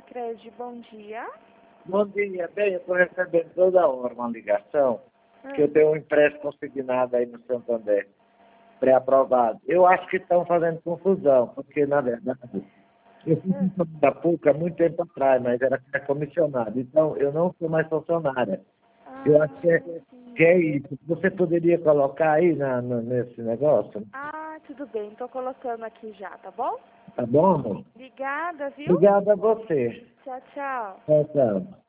Sicredi, bom dia. Bom dia. Bem, eu estou recebendo toda hora uma ligação que eu tenho um empréstimo consignado aí no Santander, pré-aprovado. Eu acho que estão fazendo confusão, porque, na verdade, eu fui funcionário da PUC há muito tempo atrás, mas era comissionado. Então, eu não sou mais funcionária. Eu acho que é isso. Você poderia colocar aí nesse negócio? Tudo bem. Tô colocando aqui já, tá bom? Tá bom, amor? Obrigada, viu? Obrigado a você. Tchau, tchau. Tchau, tchau.